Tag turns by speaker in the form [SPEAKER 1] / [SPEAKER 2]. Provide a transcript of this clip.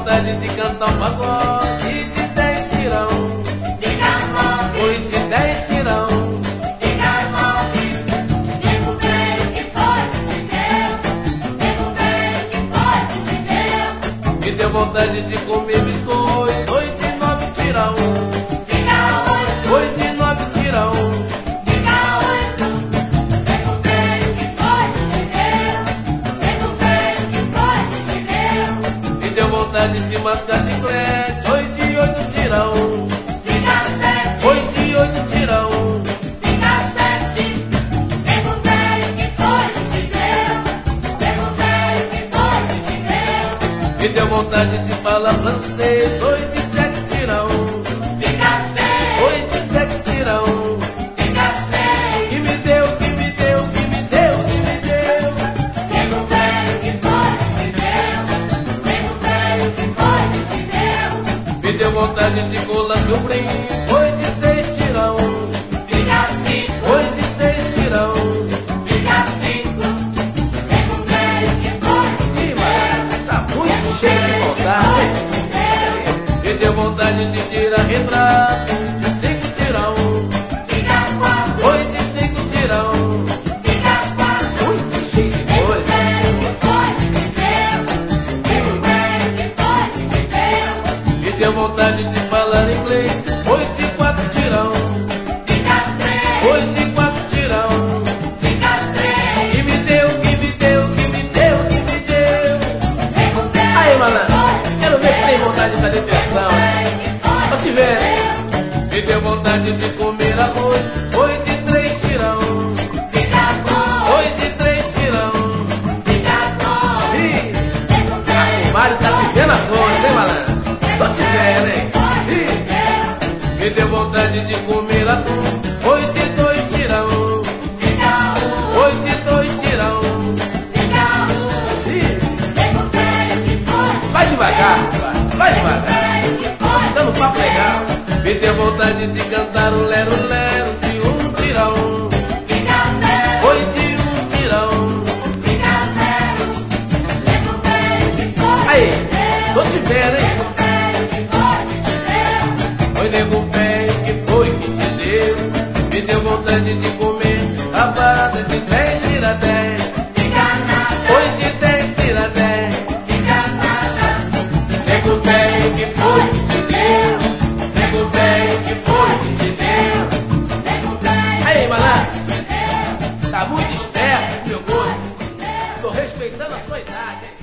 [SPEAKER 1] vontade de cantar um pagode de 10 tirão.
[SPEAKER 2] Diga 9.
[SPEAKER 1] Oi, de 10 tirão.
[SPEAKER 2] Diga 9. Nego velho que foi que te deu. Nego velho que foi que te deu.
[SPEAKER 1] Me deu vontade de comer biscoito. Oi, de 9 tirão.
[SPEAKER 2] Diga 8.
[SPEAKER 1] Oi, de 9 tirão.
[SPEAKER 2] Diga 8. Nego velho que foi que te deu. Nego velho que foi que te deu.
[SPEAKER 1] Me deu vontade de mascar chiclete. Oi, de 8 tirão.
[SPEAKER 2] Diga 7.
[SPEAKER 1] Oi, de 8 tirão.
[SPEAKER 2] Diga 7. Nego velho que foi que te deu. Nego velho que foi que te deu.
[SPEAKER 1] Me deu vontade de falar francês. Oi, de 7 tirão.
[SPEAKER 2] Diga 6.
[SPEAKER 1] Oi, de 7 tirão.
[SPEAKER 2] Diga 6.
[SPEAKER 1] Que me deu, que me deu, que me deu, que me deu.
[SPEAKER 2] Nego velho que foi que te deu. Nego velho que foi que te deu.
[SPEAKER 1] Me deu vontade de colar seu brinco. Oi, de 6 tirão.
[SPEAKER 2] Diga 5.
[SPEAKER 1] Oi, de 6 tirão.
[SPEAKER 2] Diga 5. Nego velho que foi que te
[SPEAKER 1] Ih, mas tá muito cheio de vontade. Me deu vontade de tirar retrato de 5 tirão.
[SPEAKER 2] Diga 4.
[SPEAKER 1] Oi, de 5 tirão.
[SPEAKER 2] Diga 4.
[SPEAKER 1] Muito cheio de
[SPEAKER 2] Nego
[SPEAKER 1] coisa.
[SPEAKER 2] velho que foi que te deu. Nego velho que foi que te deu.
[SPEAKER 1] Me deu vontade de falar inglês. Oi, de 4 tirão.
[SPEAKER 2] Diga 3.
[SPEAKER 1] Oi, de 4 tirão.
[SPEAKER 2] Diga 3.
[SPEAKER 1] Que me deu, que me deu, que me deu, que me deu.
[SPEAKER 2] Nego velho
[SPEAKER 1] Aí, malandro,
[SPEAKER 2] que
[SPEAKER 1] quero ver se tem
[SPEAKER 2] foi
[SPEAKER 1] vontade de fazer tensão.
[SPEAKER 2] que foi
[SPEAKER 1] Tô te vendo. Me deu vontade de comer arroz. Oi, de 3 tirão.
[SPEAKER 2] Diga 2.
[SPEAKER 1] Oi, de 3 tirão.
[SPEAKER 2] Diga 2.
[SPEAKER 1] Ih,
[SPEAKER 2] Nego velho
[SPEAKER 1] o Mário tá te vendo a coisa, hein, malandro? Tô te vendo, hein? Ih, me deu vontade de comer atum. Oi, de 2 tirão.
[SPEAKER 2] Diga 1.
[SPEAKER 1] Oi, de 2 tirão.
[SPEAKER 2] Diga 1.
[SPEAKER 1] Ih,
[SPEAKER 2] Nego velho que foi.
[SPEAKER 1] vai devagar, vai devagar.
[SPEAKER 2] Velho que
[SPEAKER 1] Tô
[SPEAKER 2] foi.
[SPEAKER 1] te dando papo legal. Me deu vontade de cantar o lero-lero de 1 tirão.
[SPEAKER 2] Diga 0.
[SPEAKER 1] Oi, de 1 tirão.
[SPEAKER 2] Diga 0. Nego velho que foi.
[SPEAKER 1] Aí, tô te vendo, hein?
[SPEAKER 2] Nego velho que foi que te deu.
[SPEAKER 1] Oi, nego velho, que foi que te deu? Me deu vontade de comer a barata de 10 tira 10.
[SPEAKER 2] Diga nada.
[SPEAKER 1] Oi, de 10 tira 10.
[SPEAKER 2] Diga nada.
[SPEAKER 1] Nego velho, que foi que te deu? Nego velho, que foi que te deu?
[SPEAKER 2] Nego velho
[SPEAKER 1] Aí, malandro,
[SPEAKER 2] que te deu.
[SPEAKER 1] tá muito esperto, meu gosto. Tô respeitando a sua idade, hein?